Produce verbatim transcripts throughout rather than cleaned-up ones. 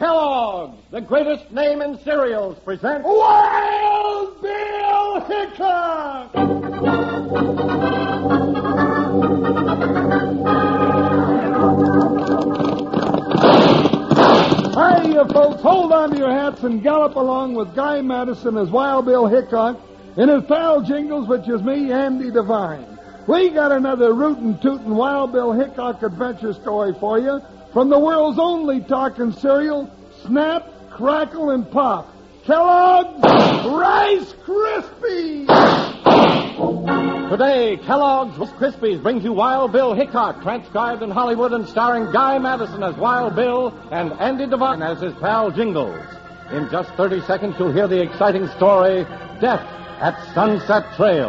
Kellogg's, the greatest name in cereals, presents Wild Bill Hickok! Hi, you folks. Hold on to your hats and gallop along with Guy Madison as Wild Bill Hickok and his pal Jingles, which is me, Andy Devine. We got another rootin' tootin' Wild Bill Hickok adventure story for you from the world's only talking cereal, Snap, Crackle, and Pop. Kellogg's Rice Krispies! Today, Kellogg's Rice Krispies brings you Wild Bill Hickok, transcribed in Hollywood and starring Guy Madison as Wild Bill and Andy Devine as his pal Jingles. In just thirty seconds, you'll hear the exciting story, Death at Sunset Trail.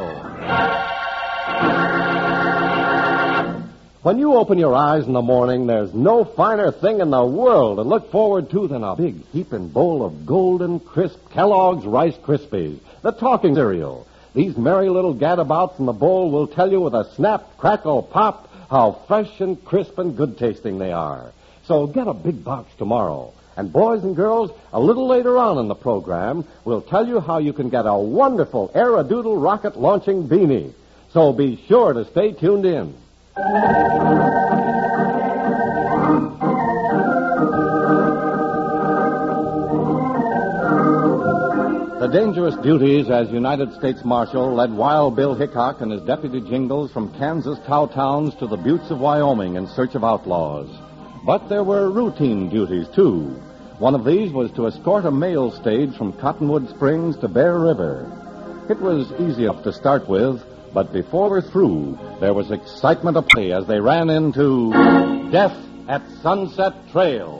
When you open your eyes in the morning, there's no finer thing in the world to look forward to than a big heaping bowl of golden, crisp Kellogg's Rice Krispies, the talking cereal. These merry little gadabouts in the bowl will tell you with a snap, crackle, pop how fresh and crisp and good-tasting they are. So get a big box tomorrow. And boys and girls, a little later on in the program, we'll tell you how you can get a wonderful Aerodoodle rocket-launching beanie. So be sure to stay tuned in. The dangerous duties as United States Marshal led Wild Bill Hickok and his deputy Jingles from Kansas cow towns to the buttes of Wyoming in search of outlaws. But there were routine duties, too. One of these was to escort a mail stage from Cottonwood Springs to Bear River. It was easy enough to start with, but before we're through, there was excitement aplay as they ran into Death at Sunset Trail.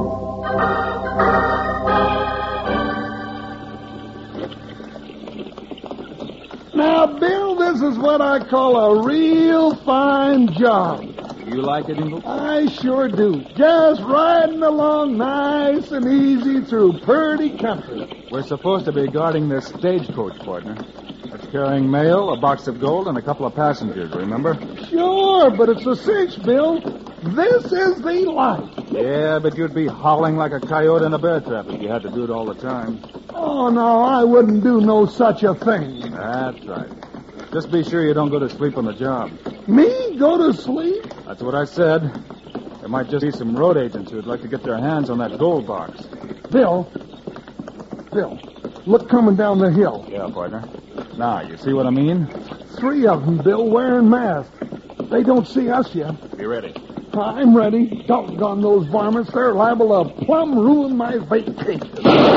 Now, Bill, this is what I call a real fine job. You like it, Ingle? I sure do. Just riding along nice and easy through purty country. We're supposed to be guarding this stagecoach, partner. It's carrying mail, a box of gold, and a couple of passengers, remember? Sure, but it's a cinch, Bill. This is the life. Yeah, but you'd be howling like a coyote in a bear trap if you had to do it all the time. Oh, no, I wouldn't do no such a thing. That's right. Just be sure you don't go to sleep on the job. Me? Go to sleep? That's what I said. There might just be some road agents who'd like to get their hands on that gold box. Bill. Bill, look coming down the hill. Yeah, partner. Now, you see what I mean? Three of them, Bill, wearing masks. They don't see us yet. Be ready. I'm ready. Doggone those varmints. They're liable to plumb ruin my vacation.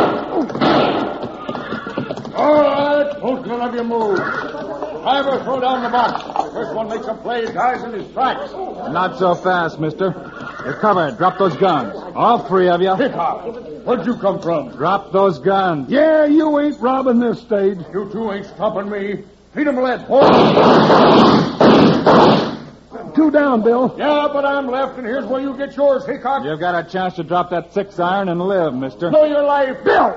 All right, both none of you move. Driver, throw down the box. First one makes a play, dies in his tracks. Not so fast, mister. You're covered. Drop those guns. All three of you. Hickok, where'd you come from? Drop those guns. Yeah, you ain't robbing this stage. You two ain't stopping me. Feed 'em lead. Two down, Bill. Yeah, but I'm left, and here's where you get yours, Hickok. You've got a chance to drop that six iron and live, mister. Know your life. Bill!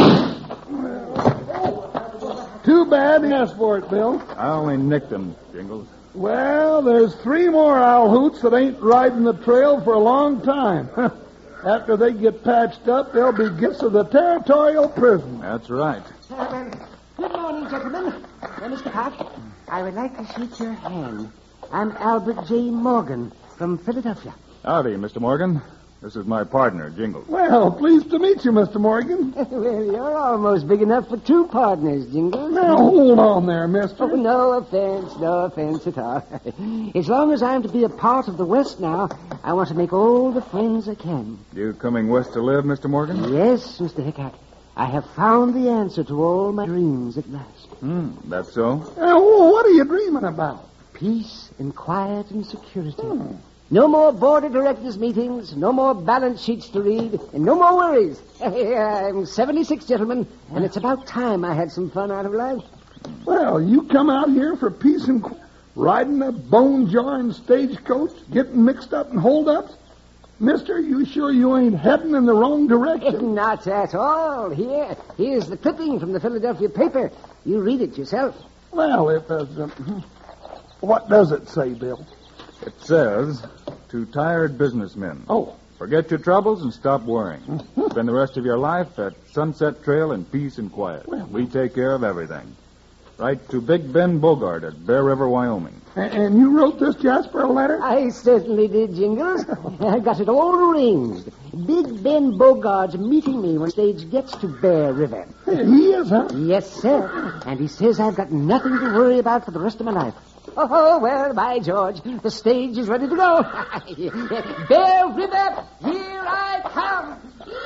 Too bad he asked for it, Bill. I only nicked him, Jingles. Well, there's three more owl hoots that ain't riding the trail for a long time. After they get patched up, they'll be gifts of the territorial prison. That's right. Uh, good morning, gentlemen. Uh, Mister Hart, I would like to shake your hand. I'm Albert J. Morgan from Philadelphia. Howdy, Mister Morgan. This is my partner, Jingles. Well, pleased to meet you, Mister Morgan. Well, you're almost big enough for two partners, Jingles. Now, hold on there, mister. Oh, no offense, no offense at all. As long as I'm to be a part of the West now, I want to make all the friends I can. You coming west to live, Mister Morgan? Yes, Mister Hickok. I have found the answer to all my dreams at last. Hmm, that's so? Uh, what are you dreaming about? Peace and quiet and security. Hmm. No more board of directors meetings, no more balance sheets to read, and no more worries. I'm seventy-six, gentlemen, and it's about time I had some fun out of life. Well, you come out here for peace and qu- riding a bone-jarring stagecoach, getting mixed up in hold-ups? Mister, you sure you ain't heading in the wrong direction? Not at all. Here, here's the clipping from the Philadelphia paper. You read it yourself. Well, if uh, uh, what does it say, Bill? It says, to tired businessmen. Oh. Forget your troubles and stop worrying. Spend the rest of your life at Sunset Trail in peace and quiet. We take care of everything. Write to Big Ben Bogart at Bear River, Wyoming. And, and you wrote this, Jasper, a letter? I certainly did, Jingles. I got it all arranged. Big Ben Bogart's meeting me when the stage gets to Bear River. Hey, he is, huh? Yes, sir. And he says I've got nothing to worry about for the rest of my life. Oh, well, by George, the stage is ready to go. Bear River, here I come.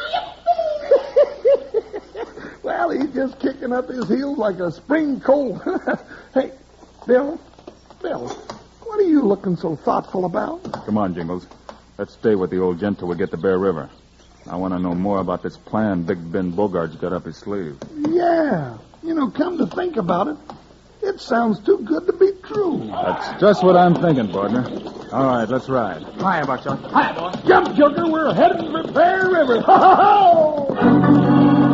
Well, he's just kicking up his heels like a spring colt. Hey, Bill, Bill, what are you looking so thoughtful about? Come on, Jingles. Let's stay with the old gent till we get to Bear River. I want to know more about this plan Big Ben Bogart's got up his sleeve. Yeah. You know, come to think about it, it sounds too good to be true. That's just what I'm thinking, partner. All right, let's ride. Hiya, Buckshot. Hiya, boy. Jump, Joker, we're heading for Bear River. Ha ha ha!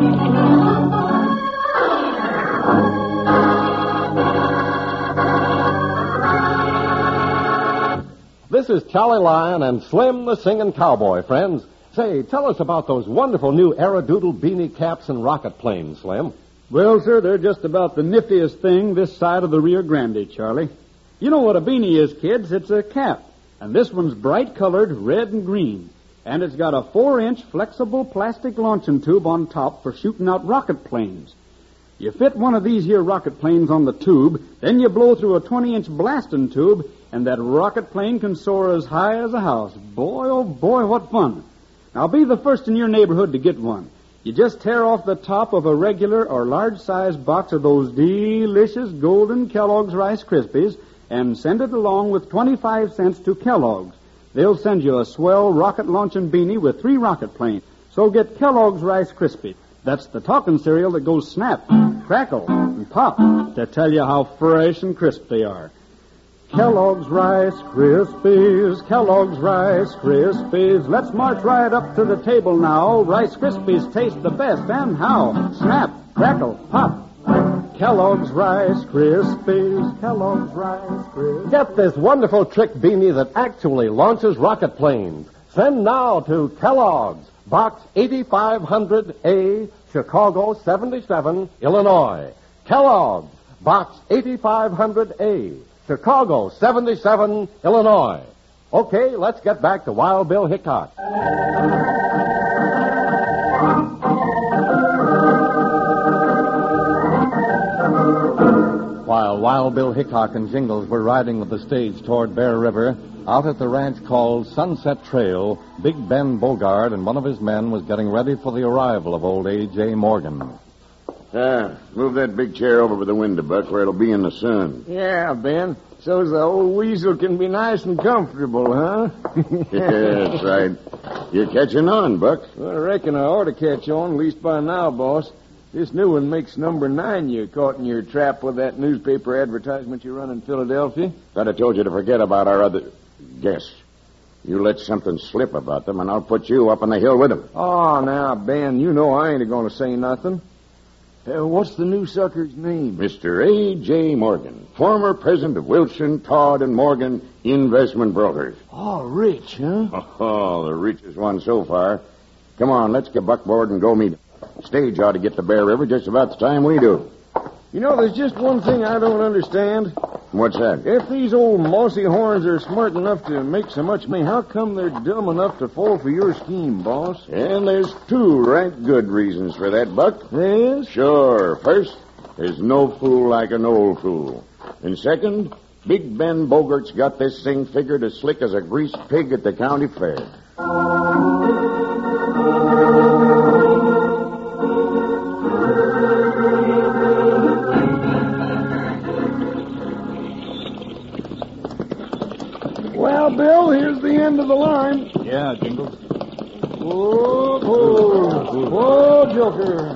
This is Charlie Lyon and Slim the Singing Cowboy, friends. Say, tell us about those wonderful new Aerodoodle beanie caps and rocket planes, Slim. Well, sir, they're just about the niftiest thing this side of the Rio Grande, Charlie. You know what a beanie is, kids. It's a cap. And this one's bright-colored red and green. And it's got a four-inch flexible plastic launching tube on top for shooting out rocket planes. You fit one of these here rocket planes on the tube, then you blow through a twenty-inch blasting tube, and that rocket plane can soar as high as a house. Boy, oh boy, what fun. Now, be the first in your neighborhood to get one. You just tear off the top of a regular or large-sized box of those delicious golden Kellogg's Rice Krispies and send it along with twenty-five cents to Kellogg's. They'll send you a swell rocket-launching beanie with three rocket planes. So get Kellogg's Rice Krispies. That's the talking cereal that goes snap, crackle, and pop to tell you how fresh and crisp they are. Kellogg's Rice Krispies, Kellogg's Rice Krispies. Let's march right up to the table now. Rice Krispies taste the best, and how? Snap, crackle, pop. Kellogg's Rice Krispies, Kellogg's Rice Krispies. Get this wonderful trick beanie that actually launches rocket planes. Send now to Kellogg's, Box eighty-five hundred A, Chicago seventy-seven, Illinois. Kellogg's, Box eighty-five hundred A, Chicago seventy-seven, Illinois. Okay, let's get back to Wild Bill Hickok. While Wild Bill Hickok and Jingles were riding with the stage toward Bear River, out at the ranch called Sunset Trail, Big Ben Bogart and one of his men was getting ready for the arrival of old A J. Morgan. Ah, move that big chair over by the window, Buck, where it'll be in the sun. Yeah, Ben. So's the old weasel can be nice and comfortable, huh? Yeah, that's right. You're catching on, Buck. Well, I reckon I ought to catch on, at least by now, boss. This new one makes number nine you caught in your trap with that newspaper advertisement you run in Philadelphia. Thought I told you to forget about our other guests. You let something slip about them, and I'll put you up on the hill with them. Oh, now, Ben, you know I ain't going to say nothing. Uh, what's the new sucker's name? Mister A J. Morgan, former president of Wilson, Todd, and Morgan Investment Brokers. Oh, rich, huh? Oh, the richest one so far. Come on, let's get buckboard and go meet him. Stage ought to get to Bear River just about the time we do. You know, there's just one thing I don't understand. What's that? If these old mossy horns are smart enough to make so much money, how come they're dumb enough to fall for your scheme, boss? And there's two right good reasons for that, Buck. There is? Sure. First, there's no fool like an old fool. And second, Big Ben Bogart's got this thing figured as slick as a greased pig at the county fair. Well, Bill, here's the end of the line. Yeah, Jingles. Whoa, whoa, whoa, Joker.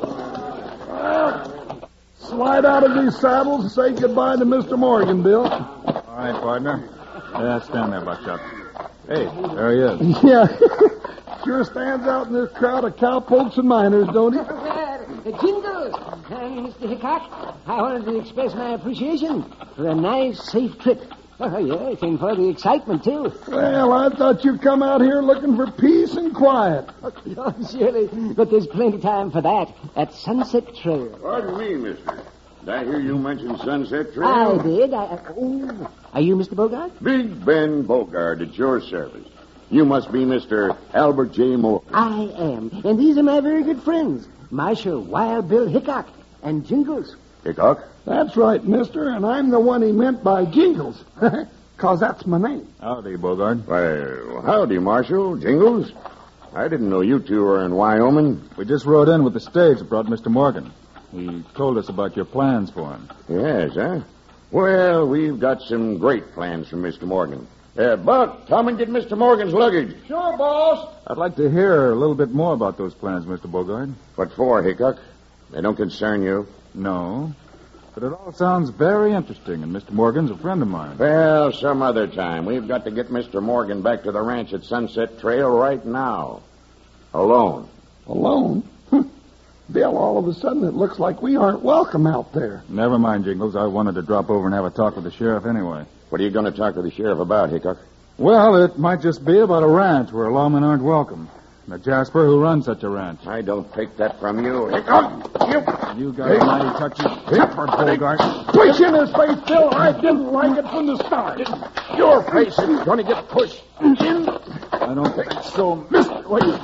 Well, slide out of these saddles and say goodbye to Mister Morgan, Bill. All right, partner. Yeah, stand there, Buckshot. Hey, there he is. Yeah, sure stands out in this crowd of cowpokes and miners, don't he? Uh, Jingles, and Mister Hickok, I wanted to express my appreciation for a nice, safe trip. Oh, yes, and for the excitement, too. Well, I thought you'd come out here looking for peace and quiet. Oh, surely, but there's plenty of time for that at Sunset Trail. Pardon me, mister. Did I hear you mention Sunset Trail? I did. I, oh, are you Mister Bogart? Big Ben Bogart at your service. You must be Mister Albert J. Morgan. I am, and these are my very good friends, Marshal Wild Bill Hickok and Jingles. Hickok? That's right, mister, and I'm the one he meant by Jingles, because that's my name. Howdy, Bogart. Well, howdy, Marshal. Jingles? I didn't know you two were in Wyoming. We just rode in with the stage that brought Mister Morgan. He told us about your plans for him. Yes, huh? Well, we've got some great plans for Mister Morgan. Uh, Buck, come and get Mister Morgan's luggage. Sure, boss. I'd like to hear a little bit more about those plans, Mister Bogart. What for, Hickok? They don't concern you. No, but it all sounds very interesting, and Mister Morgan's a friend of mine. Well, some other time. We've got to get Mister Morgan back to the ranch at Sunset Trail right now. Alone. Alone? Bill, all of a sudden it looks like we aren't welcome out there. Never mind, Jingles. I wanted to drop over and have a talk with the sheriff anyway. What are you going to talk to the sheriff about, Hickok? Well, it might just be about a ranch where lawmen aren't welcome. The Jasper who runs such a ranch. I don't take that from you, Hickok. You, You got a mighty touchy temper, Bogart. Push in his face, Bill. I didn't like it from the start. Your face is going to get pushed in. I don't think so, Mister Wait.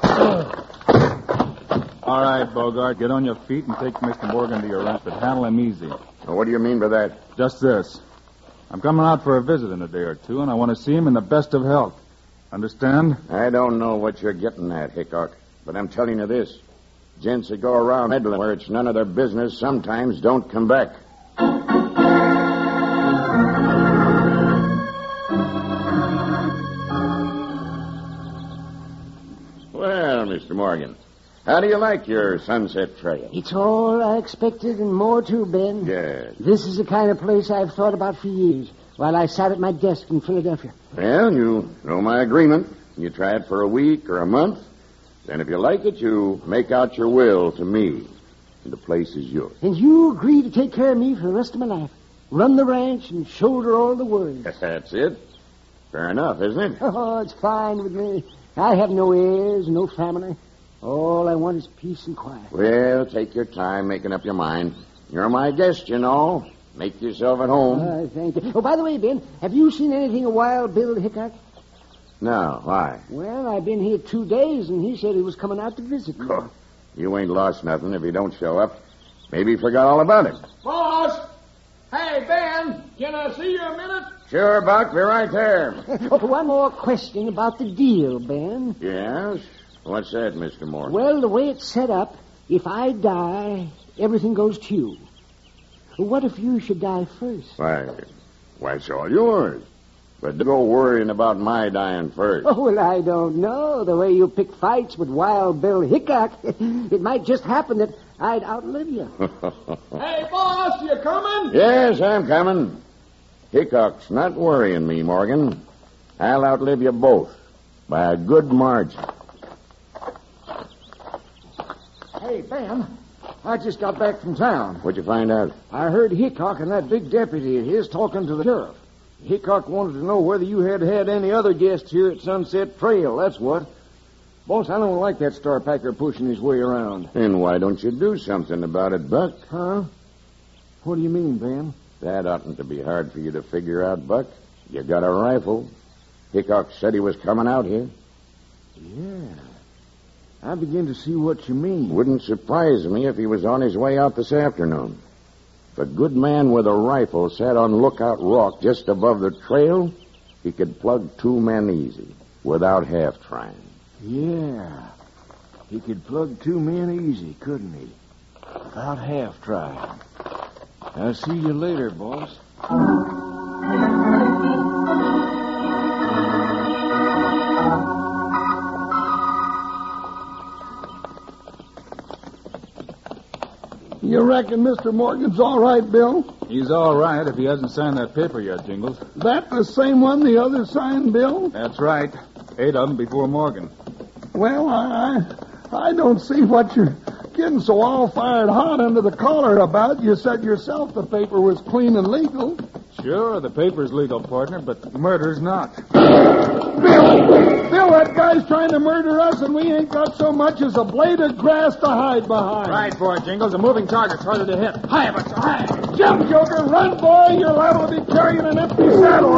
All right, Bogart, get on your feet and take Mister Morgan to your ranch, but handle him easy. Now, what do you mean by that? Just this. I'm coming out for a visit in a day or two, and I want to see him in the best of health. Understand? I don't know what you're getting at, Hickok, but I'm telling you this. Gents that go around meddling where it's none of their business sometimes don't come back. Well, Mister Morgan, how do you like your Sunset Trail? It's all I expected and more too, Ben. Yes. This is the kind of place I've thought about for years while I sat at my desk in Philadelphia. Well, you know my agreement. You try it for a week or a month. Then if you like it, you make out your will to me. And the place is yours. And you agree to take care of me for the rest of my life. Run the ranch and shoulder all the worries. That's it. Fair enough, isn't it? Oh, it's fine with me. I have no heirs, no family. All I want is peace and quiet. Well, take your time making up your mind. You're my guest, you know. Make yourself at home. Oh, thank you. Oh, by the way, Ben, have you seen anything of Wild Bill Hickok? No, why? Well, I've been here two days, and he said he was coming out to visit me. Oh, you ain't lost nothing if he don't show up. Maybe he forgot all about it. Boss! Hey, Ben, can I see you a minute? Sure, Buck. Be right there. Oh, one more question about the deal, Ben. Yes? What's that, Mister Morgan? Well, the way it's set up, if I die, everything goes to you. What if you should die first? Why, why, it's all yours. But don't go worrying about my dying first. Oh, well, I don't know. The way you pick fights with Wild Bill Hickok, it might just happen that I'd outlive you. Hey, boss, you coming? Yes, I'm coming. Hickok's not worrying me, Morgan. I'll outlive you both by a good margin. Hey, Ben, I just got back from town. What'd you find out? I heard Hickok and that big deputy of his talking to the sheriff. Hickok wanted to know whether you had had any other guests here at Sunset Trail, that's what. Boss, I don't like that star packer pushing his way around. Then why don't you do something about it, Buck? Huh? What do you mean, Ben? That oughtn't to be hard for you to figure out, Buck. You got a rifle. Hickok said he was coming out here. Yeah. I begin to see what you mean. Wouldn't surprise me if he was on his way out this afternoon. If a good man with a rifle sat on Lookout Rock just above the trail, he could plug two men easy, without half trying. Yeah. He could plug two men easy, couldn't he? Without half trying. I'll see you later, boss. You reckon Mister Morgan's all right, Bill? He's all right if he hasn't signed that paper yet, Jingles. That the same one the other signed, Bill? That's right. Eight of them before Morgan. Well, I I don't see what you're getting so all fired hot under the collar about. You said yourself the paper was clean and legal. Sure, the paper's legal, partner, but murder's not. Bill! Bill, that guy's trying to murder us, and we ain't got so much as a blade of grass to hide behind. Right for it, Jingles. A moving target's harder to hit. Hi, but hi. Jump, Joker! Run, boy! You're liable to be carrying an empty saddle.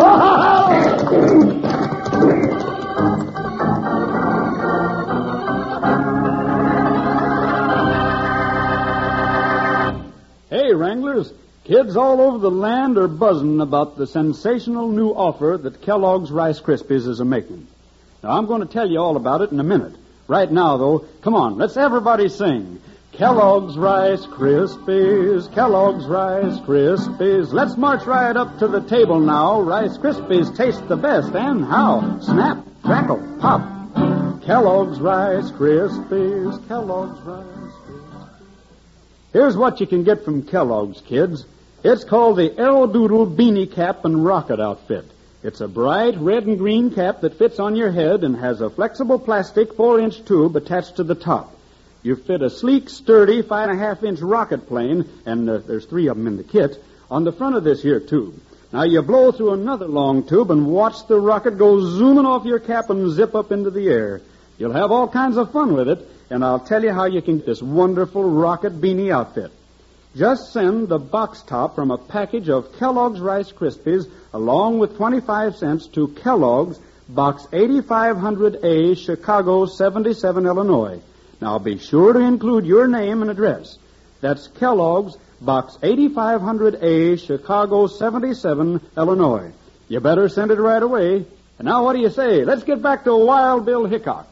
Hey, Wranglers. Kids all over the land are buzzing about the sensational new offer that Kellogg's Rice Krispies is a-making. Now, I'm going to tell you all about it in a minute. Right now, though, come on, let's everybody sing. Kellogg's Rice Krispies, Kellogg's Rice Krispies. Let's march right up to the table now. Rice Krispies taste the best, and how? Snap, crackle, pop. Kellogg's Rice Krispies, Kellogg's Rice Krispies. Here's what you can get from Kellogg's, kids. It's called the Aerodoodle Beanie Cap and Rocket Outfit. It's a bright red and green cap that fits on your head and has a flexible plastic four-inch tube attached to the top. You fit a sleek, sturdy five and a half inch rocket plane, and uh, there's three of them in the kit, on the front of this here tube. Now you blow through another long tube and watch the rocket go zooming off your cap and zip up into the air. You'll have all kinds of fun with it, and I'll tell you how you can get this wonderful rocket beanie outfit. Just send the box top from a package of Kellogg's Rice Krispies along with twenty-five cents to Kellogg's, Box eighty-five hundred A, Chicago, seventy-seven, Illinois. Now be sure to include your name and address. That's Kellogg's, Box eighty-five hundred A, Chicago, seventy-seven, Illinois. You better send it right away. And now what do you say? Let's get back to Wild Bill Hickok.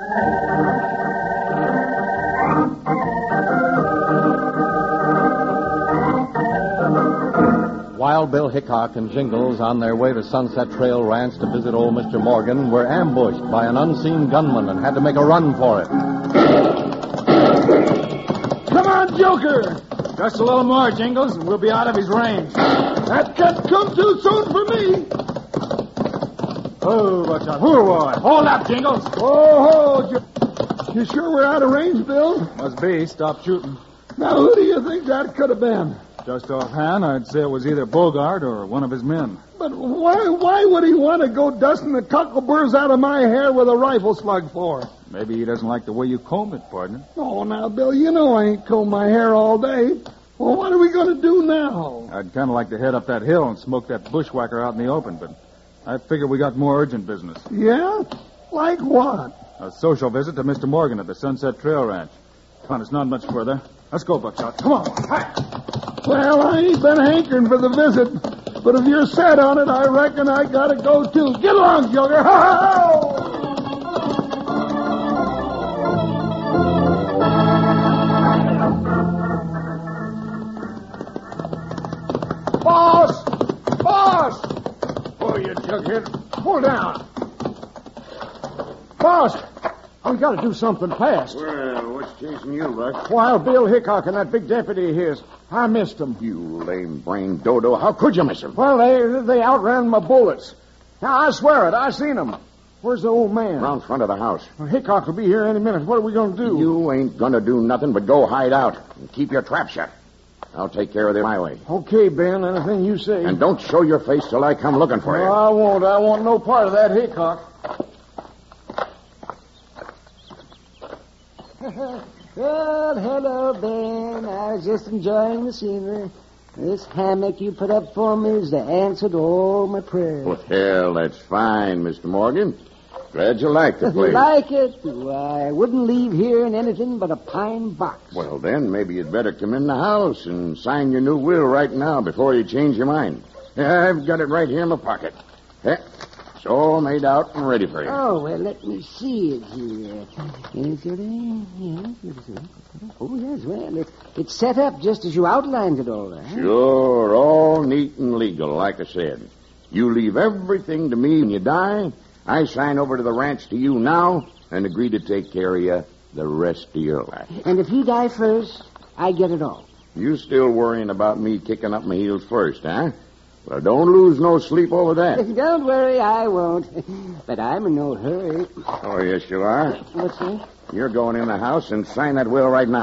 Wild Bill Hickok and Jingles, on their way to Sunset Trail Ranch to visit old Mister Morgan, were ambushed by an unseen gunman and had to make a run for it. Come on, Joker! Just a little more, Jingles, and we'll be out of his range. That can't come too soon for me. Oh, what's up? Who boy? Hold up, Jingles. Oh, ho, you sure we're out of range, Bill? Must be. Stop shooting. Now, who do you think that could have been? Just offhand, I'd say it was either Bogart or one of his men. But why why would he want to go dusting the cockleburrs out of my hair with a rifle slug for? Maybe he doesn't like the way you comb it, partner. Oh, now, Bill, you know I ain't combed my hair all day. Well, what are we going to do now? I'd kind of like to head up that hill and smoke that bushwhacker out in the open, but I figure we got more urgent business. Yeah? Like what? A social visit to Mister Morgan at the Sunset Trail Ranch. Come on, it's not much further. Let's go, Buckshot. Come on. Hi. Well, I ain't been hankering for the visit, but if you're set on it, I reckon I gotta go, too. Get along, Joker. Ho-ho-ho! Boss! Boss! Oh, you jughead. Pull down. Boss! We gotta do something fast. Well, what's chasing you, Buck? Wild Bill Hickok and that big deputy of his. I missed them. You lame-brained dodo. How could you miss him? Well, they they outran my bullets. Now, I swear it. I seen them. Where's the old man? Around front of the house. Well, Hickok will be here any minute. What are we going to do? You ain't gonna do nothing but go hide out and keep your trap shut. I'll take care of it my way. Okay, Ben. Anything you say. And don't show your face till I come looking for No, you. I won't. I want no part of that Hickok. Well, hello, Ben. I was just enjoying the scenery. This hammock you put up for me is the answer to all my prayers. Well, that's fine, Mister Morgan. Glad you like the place. Like it? Why, I wouldn't leave here in anything but a pine box. Well, then, maybe you'd better come in the house and sign your new will right now before you change your mind. Yeah, I've got it right here in my pocket. Yeah, it's all made out and ready for you. Oh, well, let me see it here. Is it, uh, oh, yes, well, it, it's set up just as you outlined it all right. Sure, all neat and legal, like I said. You leave everything to me when you die. I sign over to the ranch to you now and agree to take care of you the rest of your life. And if he die first, I get it all. You still worrying about me kicking up my heels first, huh? Well, don't lose no sleep over that. Don't worry, I won't. But I'm in no hurry. Oh, yes, you are. What's that? You're going in the house and sign that will right now.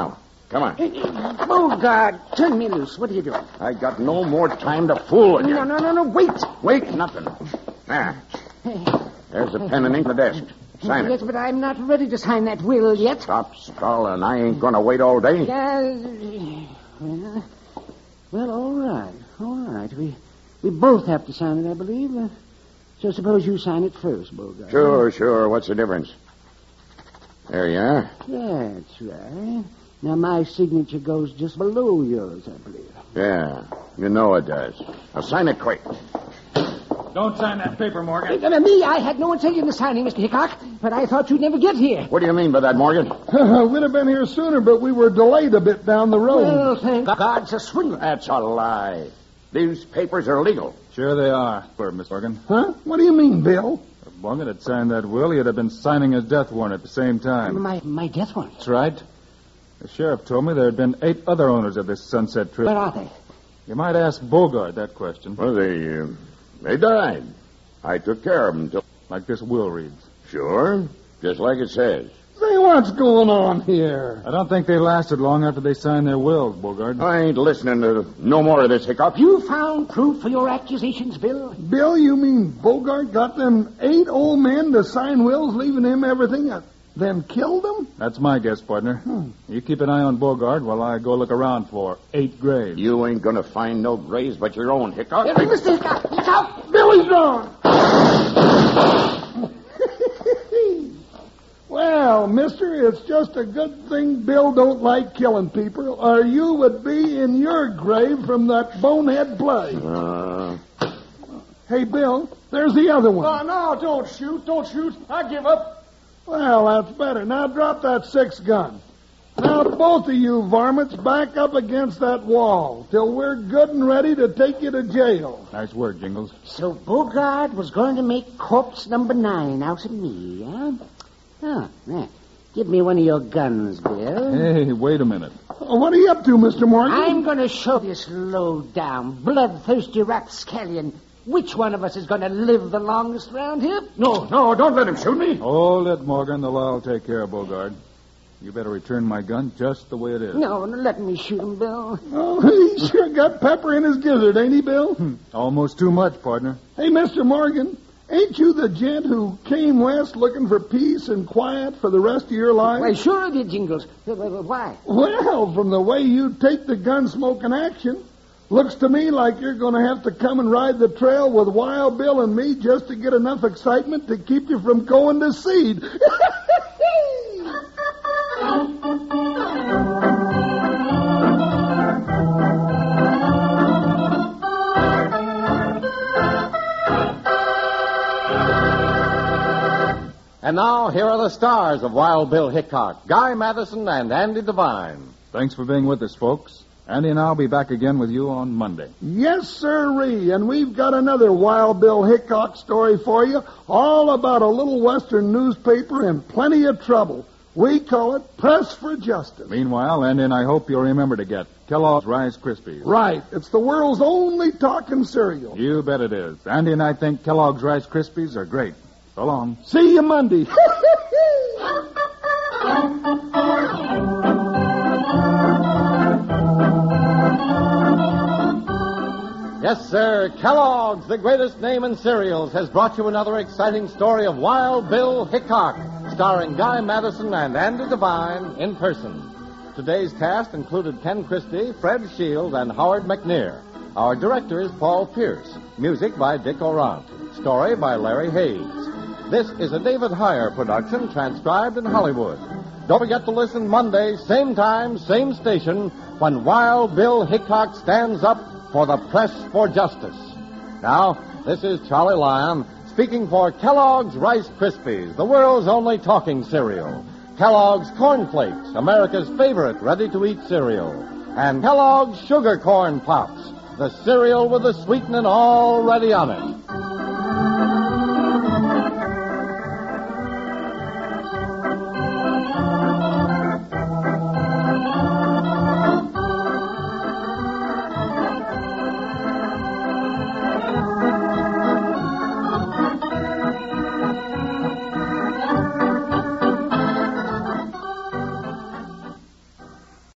Come on. Bogart, turn me loose. What are you doing? I got no more time to fool with you. No, no, no, no, wait. Wait, nothing. Ah, there's a pen and ink on the desk. Sign Yes, it. but I'm not ready to sign that will yet. Stop stalling. I ain't going to wait all day. Uh, well, well, all right, all right. We we both have to sign it, I believe. Uh, so suppose you sign it first, Bogart. Sure, sure. What's the difference? There you are. That's right. Now, my signature goes just below yours, I believe. Yeah, you know it does. Now sign it quick. Don't sign that paper, Morgan. Uh, me, I had no one say in the signing, Mister Hickok, but I thought you'd never get here. What do you mean by that, Morgan? We'd have been here sooner, but we were delayed a bit down the road. Well, thank God, it's a swindler. That's a lie. These papers are legal. Sure they are, Sir, Miss Morgan. Huh? What do you mean, Bill? If Morgan had signed that will, he'd have been signing his death warrant at the same time. My my death warrant. That's right. The sheriff told me there had been eight other owners of this Sunset Trip. Where are they? You might ask Bogart that question. Well, they, uh, they died. I took care of them till... Like this will reads. Sure, just like it says. Say, what's going on here? I don't think they lasted long after they signed their wills, Bogart. I ain't listening to no more of this, Hickok. You found proof for your accusations, Bill? Bill, you mean Bogart got them eight old men to sign wills, leaving him everything, uh, then killed them? That's my guess, partner. Hmm. You keep an eye on Bogart while I go look around for eight graves. You ain't gonna find no graves but your own, Hickok. Hey, Mister Hickok, look out! Billy's gone! Well, mister, it's just a good thing Bill don't like killing people, or you would be in your grave from that bonehead play. Uh, Hey, Bill, there's the other one. Oh, no, don't shoot. Don't shoot. I give up. Well, that's better. Now drop that six gun. Now, both of you varmints, back up against that wall till we're good and ready to take you to jail. Nice work, Jingles. So Bogart was going to make corpse number nine out of me, huh? Oh, there. Give me one of your guns, Bill. Hey, wait a minute. Oh, what are you up to, Mister Morgan? I'm going to show this low-down, bloodthirsty rapscallion which one of us is going to live the longest round here. no, no, don't let him shoot me. Hold it, Morgan. The law will take care of Bogart. You better return my gun just the way it is. No, no, let me shoot him, Bill. Oh, he sure got pepper in his gizzard, ain't he, Bill? Almost too much, partner. Hey, Mister Morgan, ain't you the gent who came west looking for peace and quiet for the rest of your life? Why, sure I did, Jingles. Why? Well, from the way you take the gun-smoking action, looks to me like you're going to have to come and ride the trail with Wild Bill and me just to get enough excitement to keep you from going to seed. And now, here are the stars of Wild Bill Hickok, Guy Madison and Andy Devine. Thanks for being with us, folks. Andy and I'll be back again with you on Monday. Yes, sirree. And we've got another Wild Bill Hickok story for you, all about a little Western newspaper in plenty of trouble. We call it Press for Justice. Meanwhile, Andy and I hope you'll remember to get Kellogg's Rice Krispies. Right. It's the world's only talking cereal. You bet it is. Andy and I think Kellogg's Rice Krispies are great. So long. See you Monday. Yes, sir. Kellogg's, the greatest name in cereals, has brought you another exciting story of Wild Bill Hickok, starring Guy Madison and Andy Devine in person. Today's cast included Ken Christie, Fred Shields, and Howard McNear. Our director is Paul Pierce. Music by Dick Orant. Story by Larry Hayes. This is a David Heyer production, transcribed in Hollywood. Don't forget to listen Monday, same time, same station, when Wild Bill Hickok stands up for the Press for Justice. Now, this is Charlie Lyon speaking for Kellogg's Rice Krispies, the world's only talking cereal. Kellogg's Corn Flakes, America's favorite ready-to-eat cereal. And Kellogg's Sugar Corn Pops, the cereal with the sweetening already on it.